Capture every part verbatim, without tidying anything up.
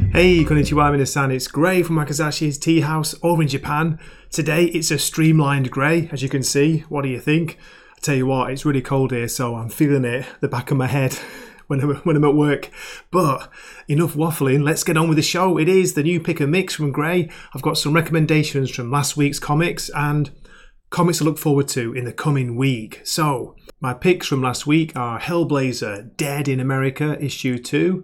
Hey, konnichiwa minasan, it's Gray from Wakazashi's Tea House over in Japan. Today it's a streamlined grey, as you can see. What do you think? I tell you what, it's really cold here, so I'm feeling it the back of my head when I'm, when I'm at work. But enough waffling, let's get on with the show. It is the new pick and mix from Gray. I've got some recommendations from last week's comics and comics to look forward to in the coming week. So, my picks from last week are Hellblazer, Dead in America, issue two.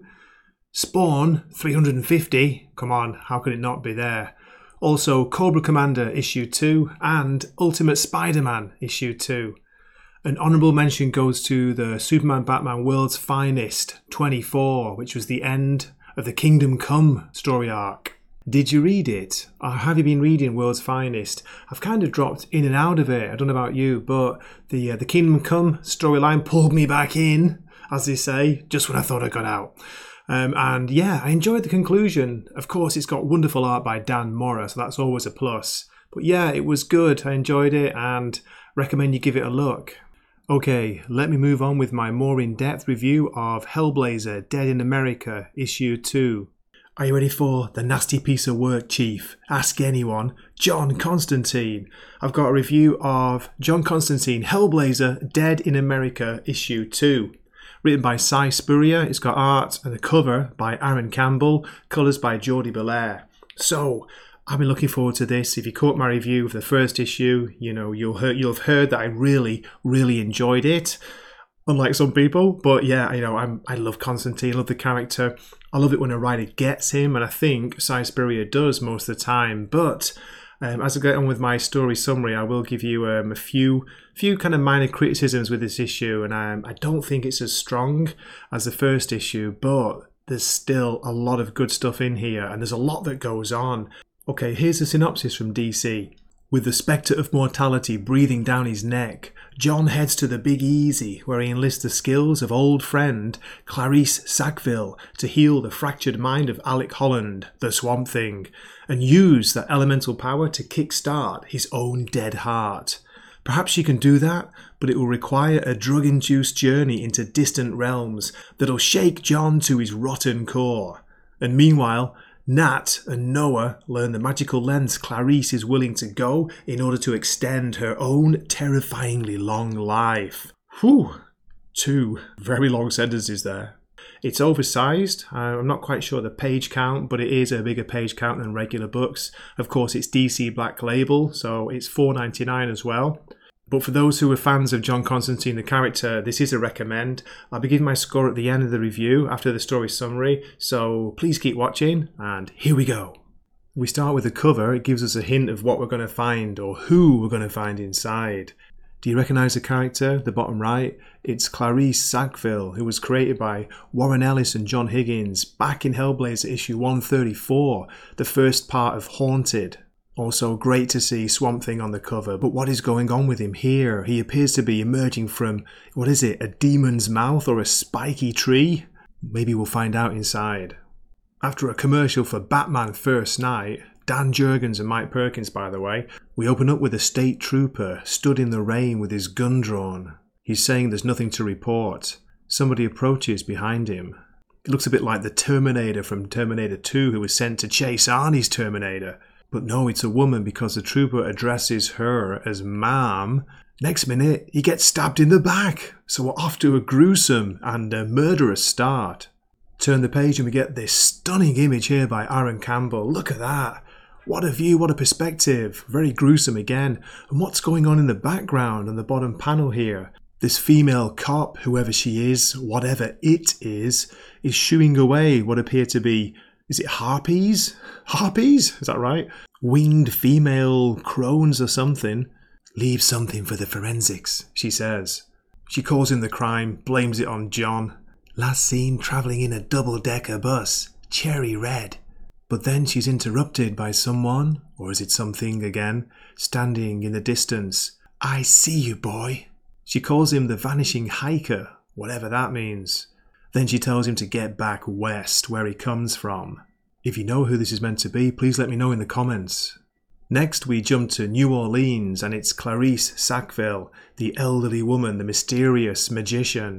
Spawn, three hundred fifty, come on, how could it not be there? Also, Cobra Commander, issue two, and Ultimate Spider-Man, issue two. An honourable mention goes to the Superman Batman World's Finest, twenty-four, which was the end of the Kingdom Come story arc. Did you read it? Or have you been reading World's Finest? I've kind of dropped in and out of it, I don't know about you, but the, uh, the Kingdom Come storyline pulled me back in, as they say, just when I thought I got out. Um, and yeah, I enjoyed the conclusion. Of course, it's got wonderful art by Dan Mora, so that's always a plus. But yeah, it was good. I enjoyed it and recommend you give it a look. Okay, let me move on with my more in-depth review of Hellblazer, Dead in America, issue two. Are you ready for the nasty piece of work, Chief? Ask anyone. John Constantine. I've got a review of John Constantine, Hellblazer, Dead in America, issue two. Written by Si Spurrier, it's got art and a cover by Aaron Campbell, colours by Jordi Belair. So, I've been looking forward to this. If you caught my review of the first issue, you know, you'll, hear, you'll have heard that I really, really enjoyed it. Unlike some people, but yeah, you know, I'm, I love Constantine, I love the character. I love it when a writer gets him, and I think Si Spurrier does most of the time. But Um, as I get on with my story summary, I will give you um, a few few kind of minor criticisms with this issue, and um, I don't think it's as strong as the first issue, but there's still a lot of good stuff in here, and there's a lot that goes on. Okay, here's the synopsis from D C. With the spectre of mortality breathing down his neck, John heads to the Big Easy, where he enlists the skills of old friend Clarice Sackville to heal the fractured mind of Alec Holland, the Swamp Thing, and use that elemental power to kickstart his own dead heart. Perhaps she can do that, but it will require a drug-induced journey into distant realms that'll shake John to his rotten core. And meanwhile, Nat and Noah learn the magical lengths Clarice is willing to go in order to extend her own terrifyingly long life. Whew, two very long sentences there. It's oversized. I'm not quite sure the page count, but it is a bigger page count than regular books. Of course, it's D C Black Label, so it's four dollars and ninety-nine cents as well. But for those who are fans of John Constantine, the character, this is a recommend. I'll be giving my score at the end of the review after the story summary, so please keep watching, and here we go. We start with the cover. It gives us a hint of what we're going to find, or who we're going to find inside. Do you recognise the character, the bottom right? It's Clarice Sackville, who was created by Warren Ellis and John Higgins back in Hellblazer issue one thirty-four, the first part of Haunted. Also great to see Swamp Thing on the cover, but what is going on with him here? He appears to be emerging from, what is it, a demon's mouth or a spiky tree? Maybe we'll find out inside. After a commercial for Batman First Night, Dan Jurgens and Mike Perkins by the way, we open up with a state trooper stood in the rain with his gun drawn. He's saying there's nothing to report. Somebody approaches behind him. It looks a bit like the Terminator from Terminator two who was sent to chase Arnie's Terminator. But no, it's a woman because the trooper addresses her as Ma'am. Next minute, he gets stabbed in the back. So we're off to a gruesome and a murderous start. Turn the page and we get this stunning image here by Aaron Campbell. Look at that. What a view, what a perspective. Very gruesome again. And what's going on in the background on the bottom panel here? This female cop, whoever she is, whatever it is, is shooing away what appear to be, is it harpies? Harpies? Is that right? Winged female crones or something. Leave something for the forensics, she says. She calls in the crime, blames it on John. Last seen travelling in a double-decker bus, cherry red. But then she's interrupted by someone, or is it something again, standing in the distance. I see you, boy. She calls him the vanishing hiker, whatever that means. Then she tells him to get back west, where he comes from. If you know who this is meant to be, please let me know in the comments. Next we jump to New Orleans, and it's Clarice Sackville, the elderly woman, the mysterious magician.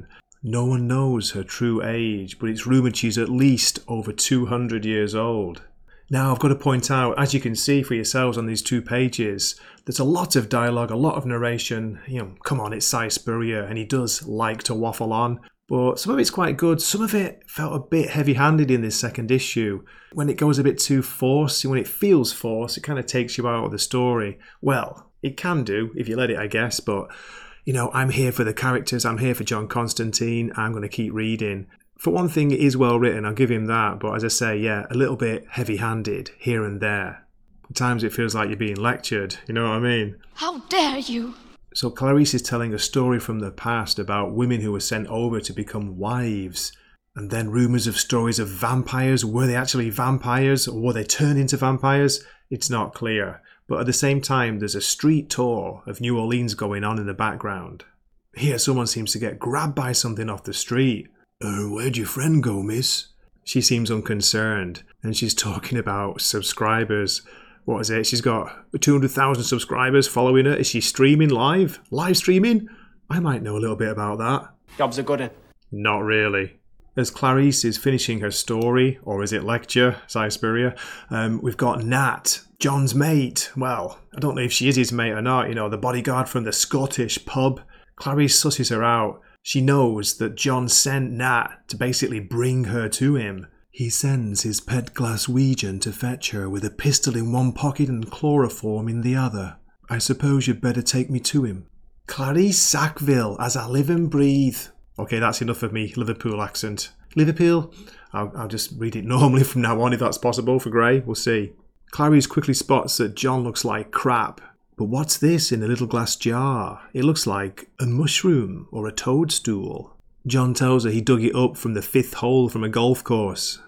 No one knows her true age, but it's rumoured she's at least over two hundred years old. Now, I've got to point out, as you can see for yourselves on these two pages, there's a lot of dialogue, a lot of narration. You know, come on, it's Si Spurrier, and he does like to waffle on. But some of it's quite good. Some of it felt a bit heavy-handed in this second issue. When it goes a bit too forced, when it feels forced, it kind of takes you out of the story. Well, it can do, if you let it, I guess, but, you know, I'm here for the characters, I'm here for John Constantine, I'm going to keep reading. For one thing, it is well written, I'll give him that, but as I say, yeah, a little bit heavy-handed here and there. At times it feels like you're being lectured, you know what I mean? How dare you! So Clarice is telling a story from the past about women who were sent over to become wives. And then rumours of stories of vampires. Were they actually vampires, or were they turned into vampires? It's not clear. But at the same time, there's a street tour of New Orleans going on in the background. Here, someone seems to get grabbed by something off the street. Uh, where'd your friend go, miss? She seems unconcerned, and she's talking about subscribers. What is it? She's got two hundred thousand subscribers following her. Is she streaming live? Live streaming? I might know a little bit about that. Job's a good one. Not really. As Clarice is finishing her story, or is it lecture, Si Spurrier, um, we've got Nat, John's mate. Well, I don't know if she is his mate or not, you know, the bodyguard from the Scottish pub. Clarice susses her out. She knows that John sent Nat to basically bring her to him. He sends his pet Glaswegian to fetch her with a pistol in one pocket and chloroform in the other. I suppose you'd better take me to him. Clarice Sackville, as I live and breathe. Okay, that's enough of me Liverpool accent. Liverpool? I'll, I'll just read it normally from now on if that's possible for Gray. We'll see. Clarice quickly spots that John looks like crap. But what's this in a little glass jar? It looks like a mushroom or a toadstool. John tells her he dug it up from the fifth hole from a golf course.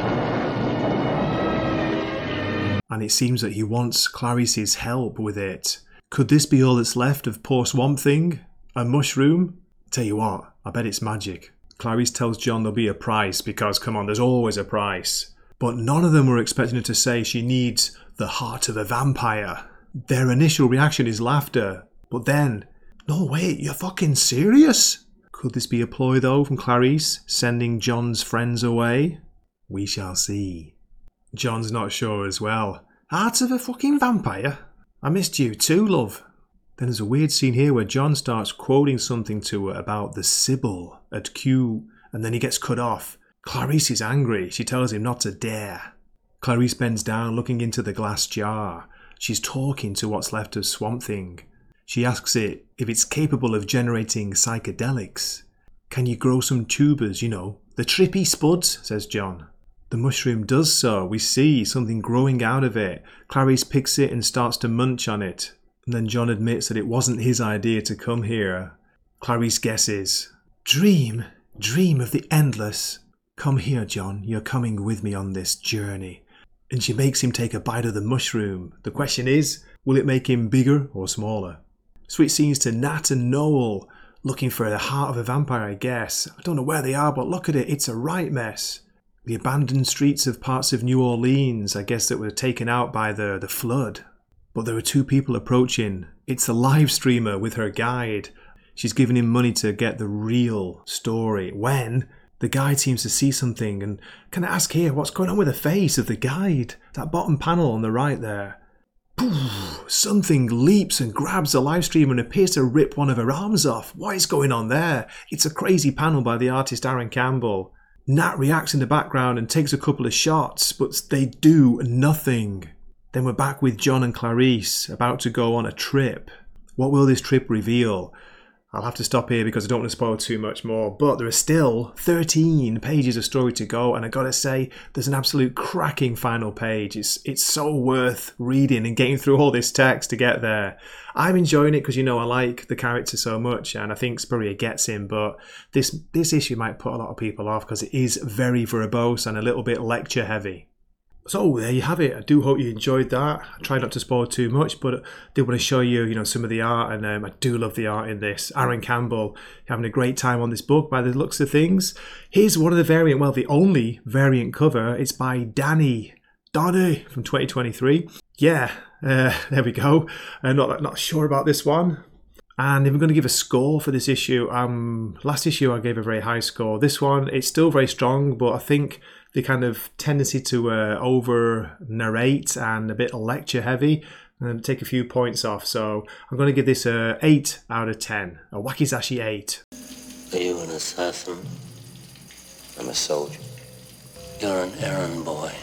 And it seems that he wants Clarice's help with it. Could this be all that's left of poor Swamp Thing? A mushroom? Tell you what, I bet it's magic. Clarice tells John there'll be a price because, come on, there's always a price. But none of them were expecting her to say she needs the heart of a vampire. Their initial reaction is laughter. But then, no wait, you're fucking serious? Could this be a ploy though from Clarice, sending John's friends away? We shall see. John's not sure as well. Heart of a fucking vampire? I missed you too, love. Then there's a weird scene here where John starts quoting something to her about the Sybil at Q, and then he gets cut off. Clarice is angry. She tells him not to dare. Clarice bends down, looking into the glass jar. She's talking to what's left of Swamp Thing. She asks it if it's capable of generating psychedelics. Can you grow some tubers, you know? The trippy spuds, says John. The mushroom does so. We see something growing out of it. Clarice picks it and starts to munch on it. And then John admits that it wasn't his idea to come here. Clarice guesses. Dream, dream of the endless. Come here, John. You're coming with me on this journey. And she makes him take a bite of the mushroom. The question is, will it make him bigger or smaller? Sweet scenes to Nat and Noel, looking for the heart of a vampire, I guess. I don't know where they are, but look at it. It's a right mess. The abandoned streets of parts of New Orleans, I guess, that were taken out by the, the flood. But there are two people approaching. It's the live streamer with her guide. She's giving him money to get the real story. When the guide seems to see something, and can I ask here, what's going on with the face of the guide? That bottom panel on the right there. Poof, something leaps and grabs the live streamer and appears to rip one of her arms off. What is going on there? It's a crazy panel by the artist Aaron Campbell. Nat reacts in the background and takes a couple of shots, but they do nothing. Then we're back with John and Clarice, about to go on a trip. What will this trip reveal? I'll have to stop here because I don't want to spoil too much more, but there are still thirteen pages of story to go, and I gotta say, there's an absolute cracking final page. It's it's so worth reading and getting through all this text to get there. I'm enjoying it because, you know, I like the character so much, and I think Spurrier gets him, but this, this issue might put a lot of people off because it is very verbose and a little bit lecture heavy. So there you have it. I do hope you enjoyed that. I tried not to spoil too much, but I did want to show you, you know, some of the art, and um, I do love the art in this. Aaron Campbell having a great time on this book by the looks of things. Here's one of the variant, well, the only variant cover. It's by Danny Donny from twenty twenty-three. Yeah, uh, there we go. I'm not not sure about this one. And if I'm going to give a score for this issue, um, last issue I gave a very high score. This one, it's still very strong, but I think the kind of tendency to uh, over narrate and a bit lecture heavy and take a few points off. So I'm going to give this a eight out of ten, a Wakizashi eight. Are you an assassin? I'm a soldier. You're an errand boy.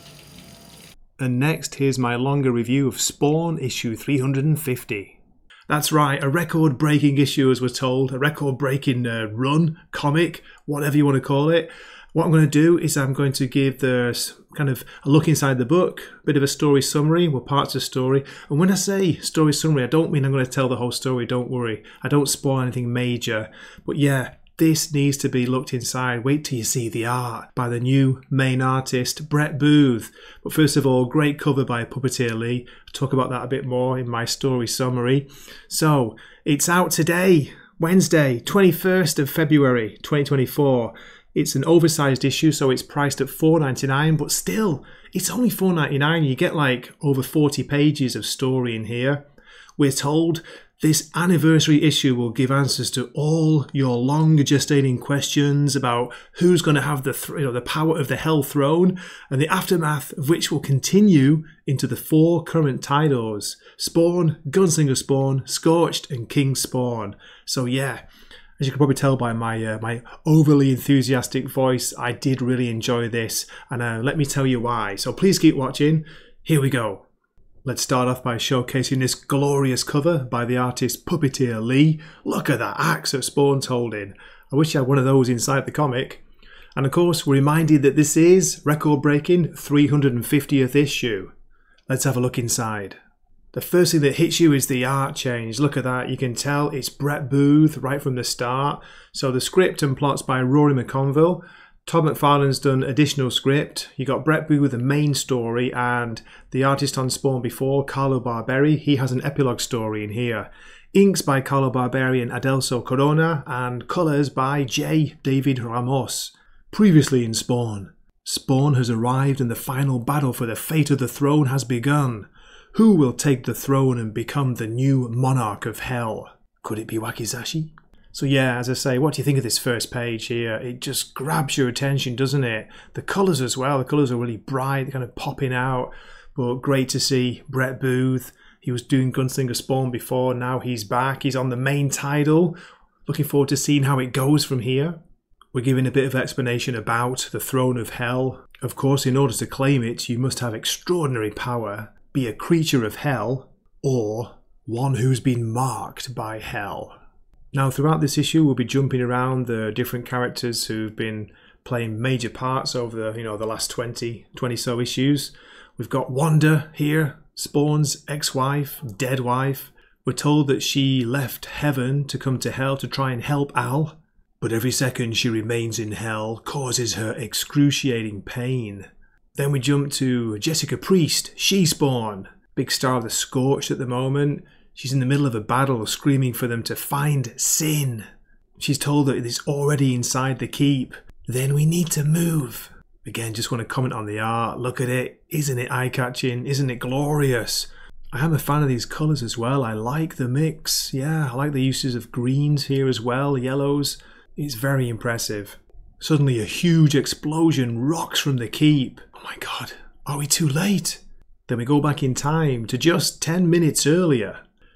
And next, here's my longer review of Spawn issue three hundred fifty. That's right, a record-breaking issue, as we're told, a record-breaking uh, run, comic, whatever you want to call it. What I'm going to do is I'm going to give the kind of a look inside the book, a bit of a story summary, well, parts of the story. And when I say story summary, I don't mean I'm going to tell the whole story, don't worry. I don't spoil anything major. But yeah, this needs to be looked inside. Wait till you see the art by the new main artist, Brett Booth. But first of all, great cover by Puppeteer Lee. I'll talk about that a bit more in my story summary. So, it's out today, Wednesday, twenty-first of February, twenty twenty-four. It's an oversized issue, so it's priced at four ninety-nine, but still, it's only four ninety-nine. You get like over forty pages of story in here. We're told this anniversary issue will give answers to all your long gestating questions about who's going to have the th- you know, the power of the Hell Throne, and the aftermath of which will continue into the four current titles: Spawn, Gunslinger Spawn, Scorched, and King Spawn. So yeah, as you can probably tell by my uh, my overly enthusiastic voice, I did really enjoy this, and uh, let me tell you why. So please keep watching. Here we go. Let's start off by showcasing this glorious cover by the artist Puppeteer Lee. Look at that axe that Spawn's holding. I wish I had one of those inside the comic. And of course, we're reminded that this is record-breaking three hundred fiftieth issue. Let's have a look inside. The first thing that hits you is the art change. Look at that. You can tell it's Brett Booth right from the start. So the script and plots by Rory McConville. Todd McFarlane's done additional script. You got Brett Booth with the main story, and the artist on Spawn before, Carlo Barberi, he has an epilogue story in here. Inks by Carlo Barberi and Adelso Corona, and colours by J. David Ramos. Previously in Spawn. Spawn has arrived and the final battle for the fate of the throne has begun. Who will take the throne and become the new monarch of hell? Could it be Wakizashi? So yeah, as I say, what do you think of this first page here? It just grabs your attention, doesn't it? The colours as well, the colours are really bright, kind of popping out. But great to see Brett Booth. He was doing Gunslinger Spawn before, now he's back. He's on the main title. Looking forward to seeing how it goes from here. We're giving a bit of explanation about the Throne of Hell. Of course, in order to claim it, you must have extraordinary power, be a creature of hell, or one who's been marked by hell. Now, throughout this issue, we'll be jumping around the different characters who've been playing major parts over the, you know, the last twenty, twenty so issues. We've got Wanda here, Spawn's ex-wife, dead wife. We're told that she left heaven to come to hell to try and help Al, but every second she remains in hell causes her excruciating pain. Then we jump to Jessica Priest, She-Spawn, big star of the Scorched at the moment. She's in the middle of a battle screaming for them to find Sin. She's told that it's already inside the keep. Then we need to move. Again, just want to comment on the art. Look at it. Isn't it eye-catching? Isn't it glorious? I am a fan of these colours as well. I like the mix. Yeah, I like the uses of greens here as well, yellows. It's very impressive. Suddenly a huge explosion rocks from the keep. Oh my god, are we too late? Then we go back in time to just ten minutes earlier.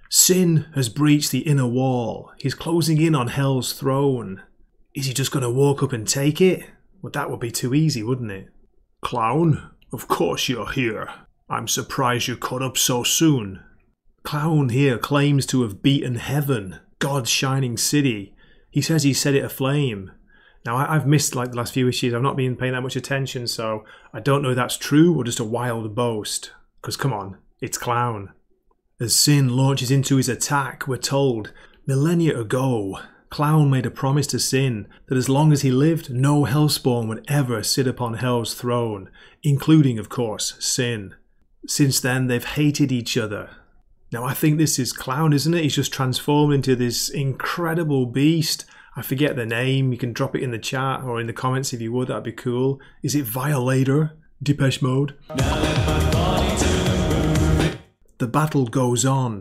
Sin has breached the inner wall. He's closing in on Hell's throne. Is he just going to walk up and take it? Well, that would be too easy, wouldn't it? Clown, of course you're here. I'm surprised you caught up so soon. Clown here claims to have beaten heaven, God's shining city. He says he set it aflame. Now, I've missed like the last few issues. I've not been paying that much attention, so I don't know if that's true or just a wild boast. Because come on, it's Clown. As Sin launches into his attack, we're told, millennia ago, Clown made a promise to Sin that as long as he lived, no Hellspawn would ever sit upon Hell's throne, including, of course, Sin. Since then, they've hated each other. Now, I think this is Clown, isn't it? He's just transformed into this incredible beast. I forget the name. You can drop it in the chat or in the comments if you would. That'd be cool. Is it Violator? Depeche Mode? The battle goes on.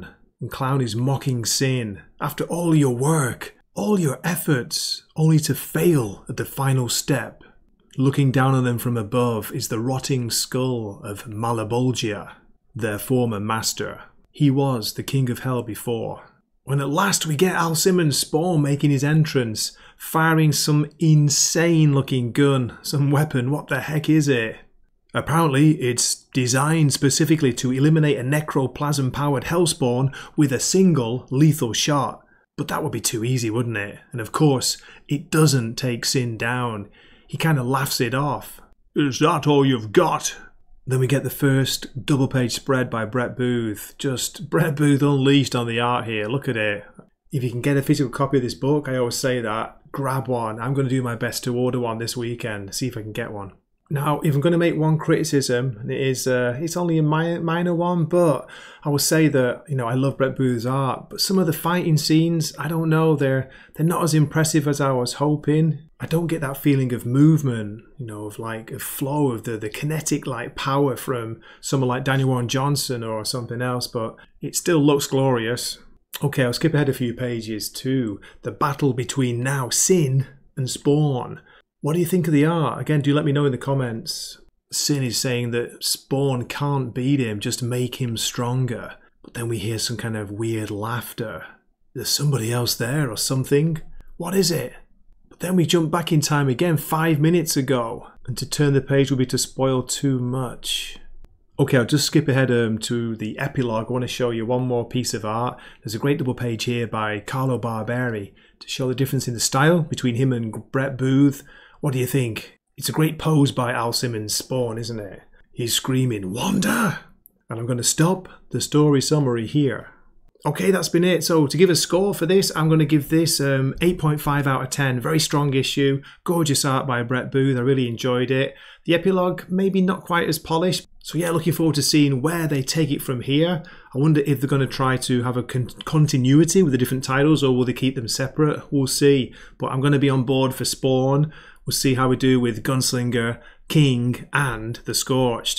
And Clown is mocking Sin. After all your work, all your efforts, only to fail at the final step. Looking down on them from above is the rotting skull of Malebolgia, their former master. He was the king of hell before. When at last we get Alcimon's Spawn making his entrance, firing some insane looking gun, some weapon, what the heck is it? Apparently it's designed specifically to eliminate a necroplasm powered Hellspawn with a single lethal shot. But that would be too easy, wouldn't it? And of course, it doesn't take Sin down. He kind of laughs it off. Is that all you've got? Then we get the first double page spread by Brett Booth. Just Brett Booth unleashed on the art here. Look at it. If you can get a physical copy of this book, I always say that, grab one. I'm going to do my best to order one this weekend, see if I can get one. Now, if I'm going to make one criticism, and it is, uh, it's only a minor, minor one, but I will say that, you know, I love Brett Booth's art, but some of the fighting scenes, I don't know, they're they're not as impressive as I was hoping. I don't get that feeling of movement, you know, of like a flow of the, the kinetic like power from someone like Daniel Warren Johnson or something else, but it still looks glorious. Okay, I'll skip ahead a few pages to the battle between now Sin and Spawn. What do you think of the art? Again, do let me know in the comments. Sin is saying that Spawn can't beat him, just make him stronger. But then we hear some kind of weird laughter. There's somebody else there or something. What is it? But then we jump back in time again five minutes ago. And to turn the page will be to spoil too much. Okay, I'll just skip ahead um, to the epilogue. I want to show you one more piece of art. There's a great double page here by Carlo Barberi to show the difference in the style between him and Brett Booth. What do you think? It's a great pose by Alcimon's Spawn, isn't it? He's screaming, Wanda! And I'm going to stop the story summary here. Okay, that's been it. So to give a score for this, I'm going to give this um, eight point five out of ten. Very strong issue. Gorgeous art by Brett Booth. I really enjoyed it. The epilogue, maybe not quite as polished. So yeah, looking forward to seeing where they take it from here. I wonder if they're going to try to have a con continuity with the different titles, or will they keep them separate? We'll see. But I'm going to be on board for Spawn. We'll see how we do with Gunslinger, King, and The Scorched.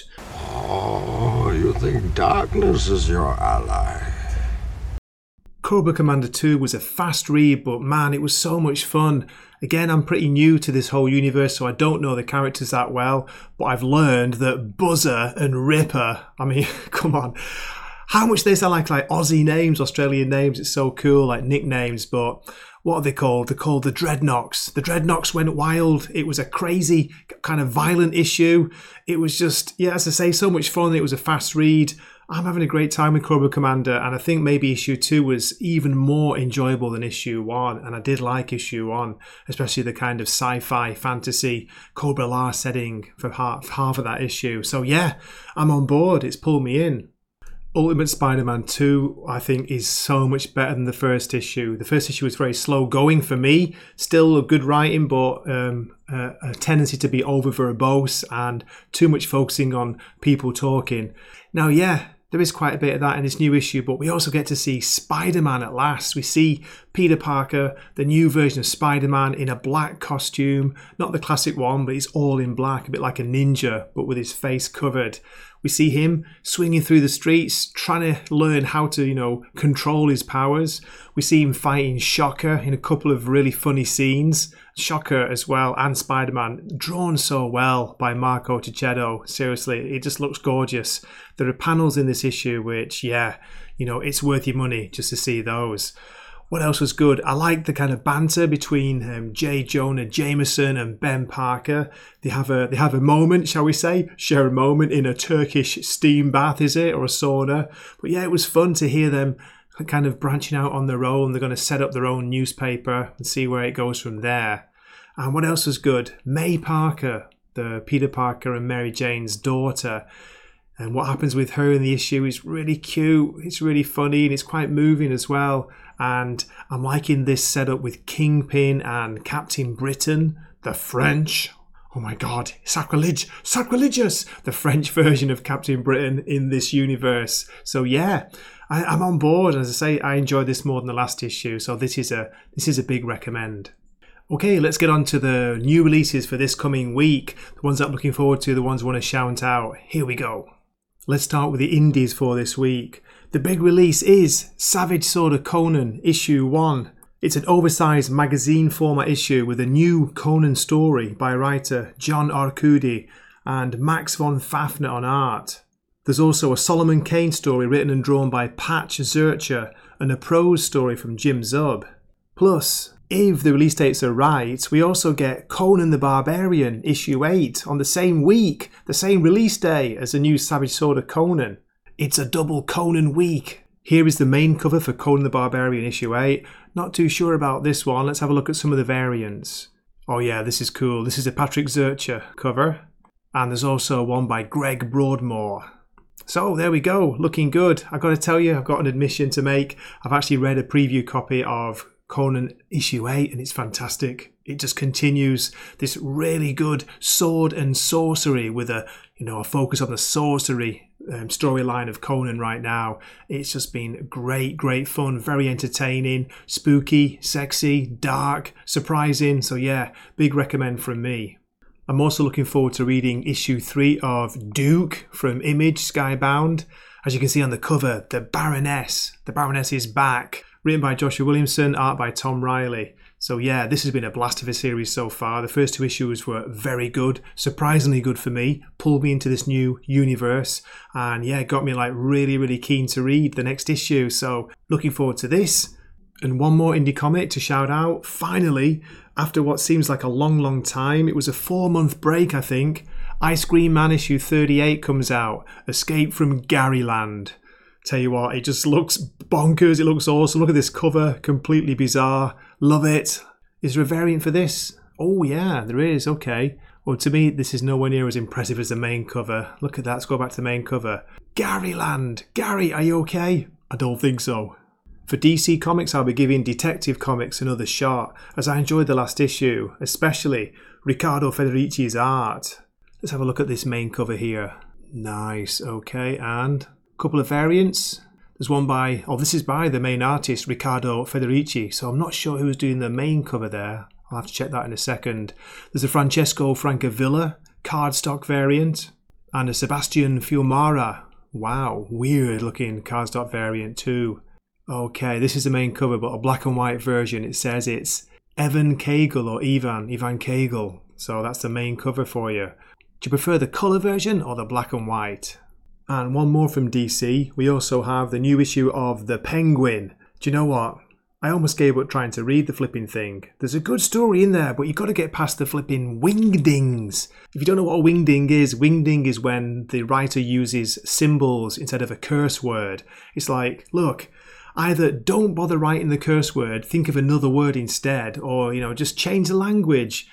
Oh, you think darkness is your ally? Cobra Commander two was a fast read, but man, it was so much fun. Again, I'm pretty new to this whole universe, so I don't know the characters that well, but I've learned that Buzzer and Ripper, I mean, come on. How much they sound like, like Aussie names, Australian names, it's so cool, like nicknames, but what are they called? They're called the Dreadnoks. The Dreadnoks went wild. It was a crazy, kind of violent issue. It was just, yeah, as I say, so much fun. It was a fast read. I'm having a great time with Cobra Commander, and I think maybe issue two was even more enjoyable than issue one, and I did like issue one, especially the kind of sci-fi fantasy Cobra La setting for half, half of that issue. So yeah, I'm on board. It's pulled me in. Ultimate Spider-Man two, I think, is so much better than the first issue. The first issue was very slow going for me. Still a good writing, but um, a, a tendency to be over verbose and too much focusing on people talking. Now, yeah, there is quite a bit of that in this new issue, but we also get to see Spider-Man at last. We see Peter Parker, the new version of Spider-Man, in a black costume. Not the classic one, but he's all in black, a bit like a ninja, but with his face covered. We see him swinging through the streets, trying to learn how to, you know, control his powers. We see him fighting Shocker in a couple of really funny scenes. Shocker as well, and Spider-Man, drawn so well by Marco Cicchetto. Seriously, it just looks gorgeous. There are panels in this issue which, yeah, you know, it's worth your money just to see those. What else was good? I like the kind of banter between um, J. Jonah Jameson and Ben Parker. They have a they have a moment, shall we say, share a moment in a Turkish steam bath, is it, or a sauna? But yeah, it was fun to hear them kind of branching out on their own. They're going to set up their own newspaper and see where it goes from there. And what else was good? May Parker, the Peter Parker and Mary Jane's daughter. And what happens with her in the issue is really cute. It's really funny and it's quite moving as well. And I'm liking this setup with Kingpin and Captain Britain, the French. Oh my God, sacrilege, sacrilegious! The French version of Captain Britain in this universe. So yeah, I, I'm on board. As I say, I enjoyed this more than the last issue. So this is a this is a big recommend. Okay, let's get on to the new releases for this coming week. The ones I'm looking forward to, the ones I want to shout out. Here we go. Let's start with the indies for this week. The big release is Savage Sword of Conan issue one. It's an oversized magazine format issue with a new Conan story by writer John Arcudi and Max von Fafner on art. There's also a Solomon Kane story written and drawn by Patch Zurcher and a prose story from Jim Zub. Plus, if the release dates are right, we also get Conan the Barbarian issue eight on the same week, the same release day as the new Savage Sword of Conan. It's a double Conan week. Here is the main cover for Conan the Barbarian issue eight. Not too sure about this one. Let's have a look at some of the variants. Oh yeah, this is cool. This is a Patrick Zurcher cover. And there's also one by Greg Broadmoor. So there we go, looking good. I've got to tell you, I've got an admission to make. I've actually read a preview copy of Conan issue eight and it's fantastic. It just continues this really good sword and sorcery with a, you know, a focus on the sorcery um, storyline of Conan right now. It's just been great, great fun, very entertaining, spooky, sexy, dark, surprising. So yeah, big recommend from me. I'm also looking forward to reading issue three of Duke from Image Skybound. As you can see on the cover, the Baroness. The Baroness is back. Written by Joshua Williamson, art by Tom Riley. So yeah, this has been a blast of a series so far. The first two issues were very good, surprisingly good for me. Pulled me into this new universe. And yeah, got me like really, really keen to read the next issue. So looking forward to this. And one more indie comic to shout out. Finally, after what seems like a long, long time, it was a four-month break, I think. Ice Cream Man issue thirty-eight comes out. Escape from Garyland. Tell you what, it just looks bonkers. It looks awesome. Look at this cover. Completely bizarre. Love it. Is there a variant for this? Oh, yeah, there is. Okay. Well, to me, this is nowhere near as impressive as the main cover. Look at that. Let's go back to the main cover. Garyland. Gary, are you okay? I don't think so. For D C Comics, I'll be giving Detective Comics another shot, as I enjoyed the last issue, especially Riccardo Federici's art. Let's have a look at this main cover here. Nice, okay, and a couple of variants. There's one by, oh, this is by the main artist, Riccardo Federici, so I'm not sure who's doing the main cover there. I'll have to check that in a second. There's a Francesco Francavilla cardstock variant, and a Sebastian Fiumara. Wow, weird looking cardstock variant too. Okay, this is the main cover, but a black and white version. It says it's Evan Kagel or Ivan, Ivan Kagel. So that's the main cover for you. Do you prefer the colour version or the black and white? And one more from D C. We also have the new issue of The Penguin. Do you know what? I almost gave up trying to read the flipping thing. There's a good story in there, but you've got to get past the flipping wingdings. If you don't know what a wingding is, wingding is when the writer uses symbols instead of a curse word. It's like, look, either don't bother writing the curse word, think of another word instead, or, you know, just change the language.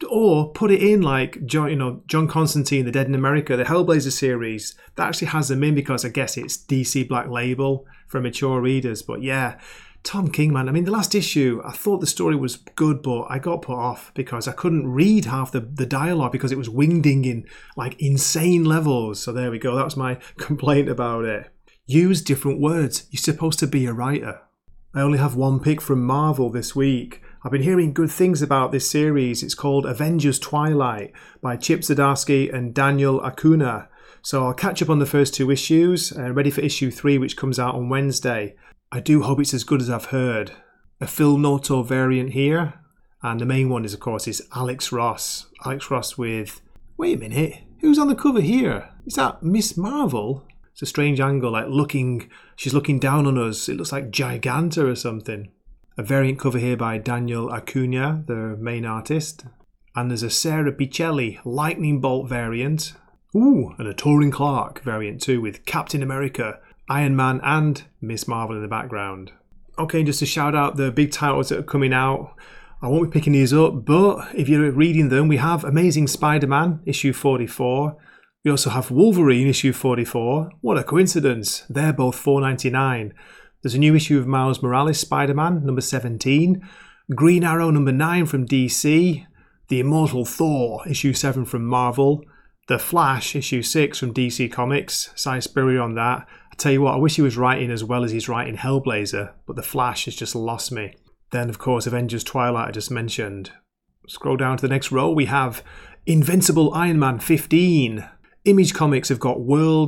Or put it in like John, you know, John Constantine, The Dead in America, the Hellblazer series. That actually has them in because I guess it's D C Black Label for mature readers. But yeah, Tom King, man. I mean, the last issue, I thought the story was good, but I got put off because I couldn't read half the, the dialogue because it was wingding in like insane levels. So there we go. That was my complaint about it. Use different words. You're supposed to be a writer. I only have one pick from Marvel this week. I've been hearing good things about this series. It's called Avengers Twilight by Chip Zdarsky and Daniel Acuna. So I'll catch up on the first two issues, uh, ready for issue three, which comes out on Wednesday. I do hope it's as good as I've heard. A Phil Noto variant here. And the main one is, of course, is Alex Ross. Alex Ross with... Wait a minute. Who's on the cover here? Is that Miss Marvel? It's a strange angle, like looking... She's looking down on us. It looks like Giganta or something. A variant cover here by Daniel Acuna, the main artist. And there's a Sarah Pichelli Lightning Bolt variant. Ooh, and a Torin Clark variant too with Captain America, Iron Man and Miss Marvel in the background. Okay, just to shout out the big titles that are coming out. I won't be picking these up, but if you're reading them, we have Amazing Spider-Man, issue forty-four. We also have Wolverine, issue forty-four. What a coincidence. They're both four ninety-nine. There's a new issue of Miles Morales Spider-Man, number seventeen. Green Arrow, number nine from D C. The Immortal Thor, issue seven from Marvel. The Flash, issue six from D C Comics. Si Spurrier on that. I tell you what, I wish he was writing as well as he's writing Hellblazer, but The Flash has just lost me. Then, of course, Avengers Twilight I just mentioned. Scroll down to the next row. We have Invincible Iron Man fifteen. Image Comics have got World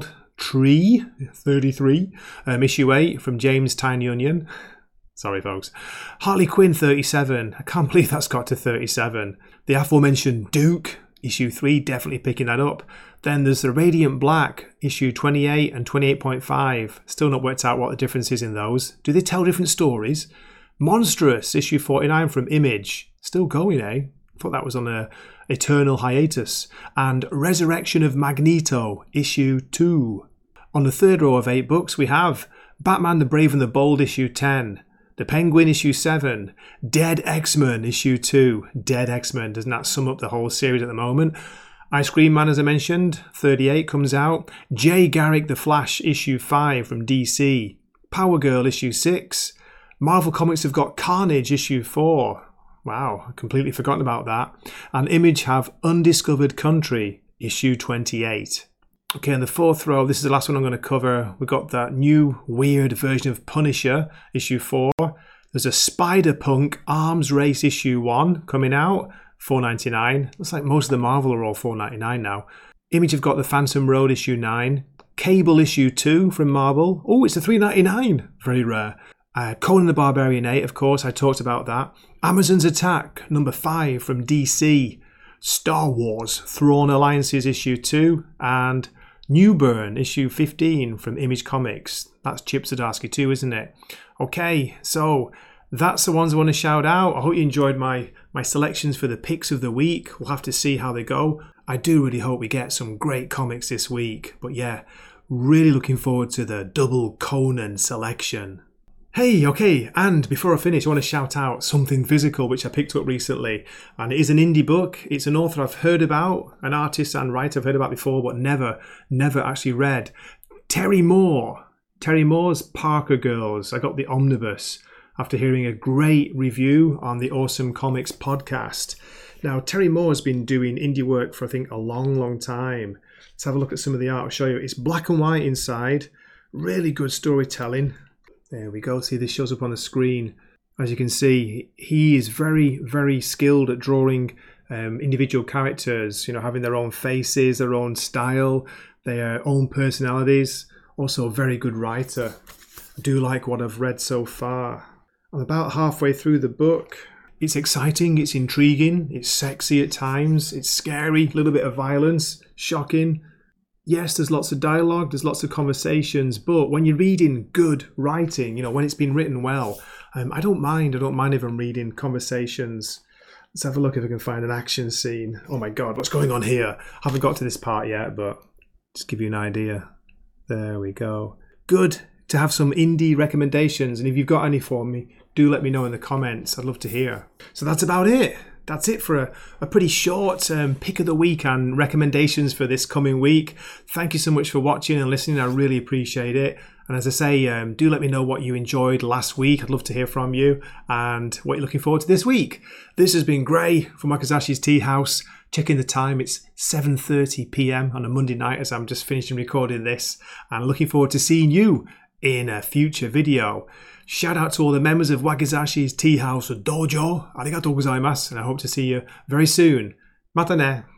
Tree, thirty-three. Um, issue eight from James Tiny Onion. Sorry, folks. Harley Quinn, thirty-seven. I can't believe that's got to thirty-seven. The aforementioned Duke, issue three, definitely picking that up. Then there's the Radiant Black, issue twenty-eight and twenty-eight point five. Still not worked out what the difference is in those. Do they tell different stories? Monstrous, issue forty-nine from Image. Still going, eh? I thought that was on a eternal hiatus. And Resurrection of Magneto, issue two. On the third row of eight books, we have Batman the Brave and the Bold, issue ten. The Penguin, issue seven. Dead X-Men, issue two. Dead X-Men, doesn't that sum up the whole series at the moment? Ice Cream Man, as I mentioned, thirty-eight comes out. Jay Garrick the Flash, issue five from D C. Power Girl, issue six. Marvel Comics have got Carnage, issue four. Wow, I completely forgotten about that. And Image have Undiscovered Country, issue twenty-eight. Okay, in the fourth row, this is the last one I'm going to cover. We've got that new weird version of Punisher, issue four. There's a Spider-Punk Arms Race, issue one coming out, four ninety-nine. Looks like most of the Marvel are all four ninety-nine now. Image have got the Phantom Road, issue nine. Cable, issue two from Marvel. Oh, it's a three ninety-nine. Very rare. Uh, Conan the Barbarian eight, of course, I talked about that. Amazon's Attack, number five from D C. Star Wars, Thrawn Alliances, issue two. And Newburn, issue fifteen from Image Comics. That's Chip Zdarsky too, isn't it? Okay, so that's the ones I want to shout out. I hope you enjoyed my, my selections for the picks of the week. We'll have to see how they go. I do really hope we get some great comics this week. But yeah, really looking forward to the double Conan selection. Hey, okay, and before I finish, I want to shout out Something Physical, which I picked up recently. And it is an indie book. It's an author I've heard about, an artist and writer I've heard about before, but never, never actually read. Terry Moore. Terry Moore's Parker Girls. I got the omnibus after hearing a great review on the Awesome Comics podcast. Now, Terry Moore has been doing indie work for, I think, a long, long time. Let's have a look at some of the art. I'll show you. It's black and white inside. Really good storytelling. There we go. See, this shows up on the screen. As you can see, he is very, very skilled at drawing um, individual characters, you know, having their own faces, their own style, their own personalities. Also a very good writer. I do like what I've read so far. I'm about halfway through the book. It's exciting, it's intriguing, it's sexy at times, it's scary, a little bit of violence, shocking. Yes, there's lots of dialogue, there's lots of conversations, but when you're reading good writing, you know, when it's been written well, um, I don't mind. I don't mind if I'm reading conversations. Let's have a look if I can find an action scene. Oh my God, what's going on here? I haven't got to this part yet, but just give you an idea. There we go. Good to have some indie recommendations, and if you've got any for me, do let me know in the comments. I'd love to hear. So that's about it. That's it for a, a pretty short um, pick of the week and recommendations for this coming week. Thank you so much for watching and listening. I really appreciate it. And as I say, um, do let me know what you enjoyed last week. I'd love to hear from you and what you're looking forward to this week. This has been Gray from Wakazashi's Tea House. Checking the time, it's seven thirty p m on a Monday night as I'm just finishing recording this. And looking forward to seeing you in a future video. Shout out to all the members of Wakazashi's Tea House Dojo. Arigatou gozaimasu, and I hope to see you very soon. Mata ne.